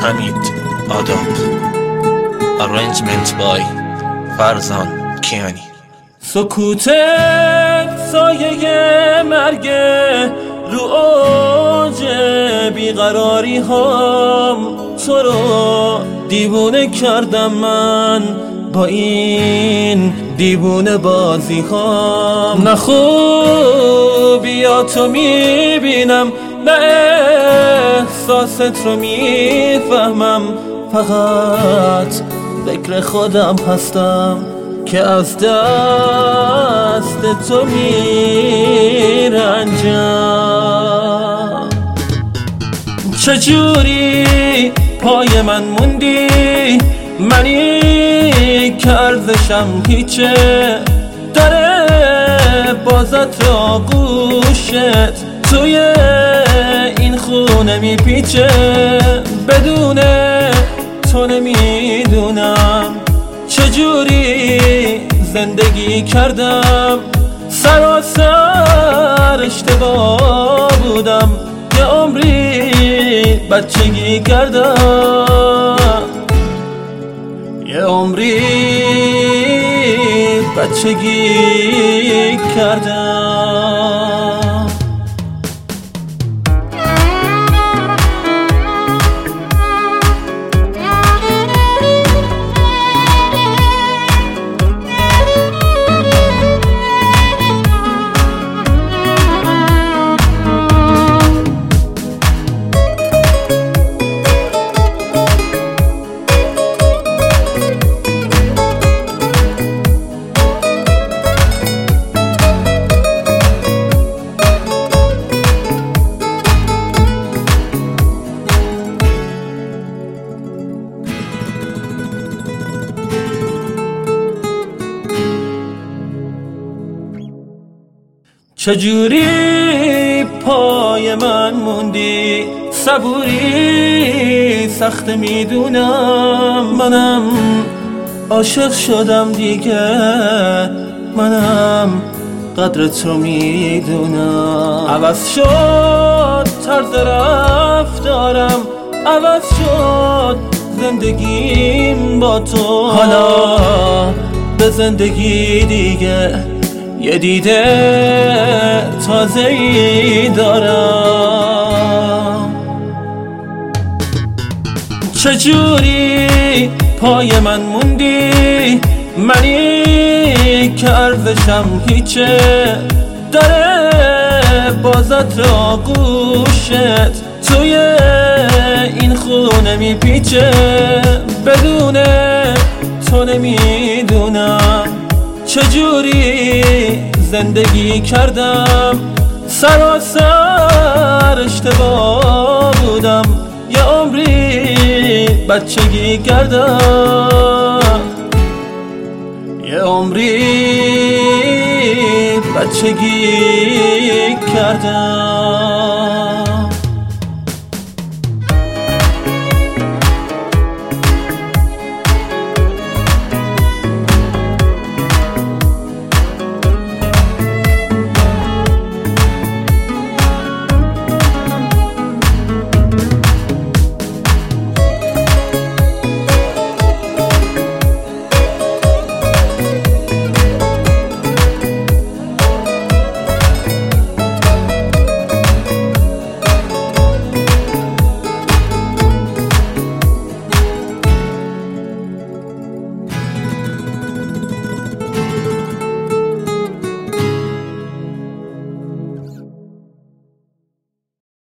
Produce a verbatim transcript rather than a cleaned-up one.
حمید آداب. Arrangement by فرزان کیانی. سکوتت سایه مرگه رو اوج بیقراری هم، تو رو دیوونه کردم من با این دیوونه بازی هم. نه خوبیاتو میبینم نه احساست رو میفهمم، فقط فکر خودم هستم که از دست تو میرنجم. چجوری پای من موندی، منی که ارزشم هیچه، داره بازت آغوشت توی این خونه میپیچه. بدون تو نمیدونم چجوری زندگی کردم، سراسر اشتباه بودم، یه عمری بچگی کردم، یه عمری بچگی کردم. چجوری پای من موندی، صبوری سخت میدونم، منم عاشق شدم دیگه، منم قدر تو میدونم. عوض شد طرز رفتارم، عوض شد زندگیم با تو، حالا به زندگی دیگه یه دیده تازه‌ای دارم. چجوری پای من موندی، منی که ارزشم هیچه، داره بازت آغوشت توی این خونه میپیچه. بدون تو نمیدونم چجوری زندگی کردم، سراسر اشتباه بودم، یه عمری بچگی کردم، یه عمری بچگی کردم.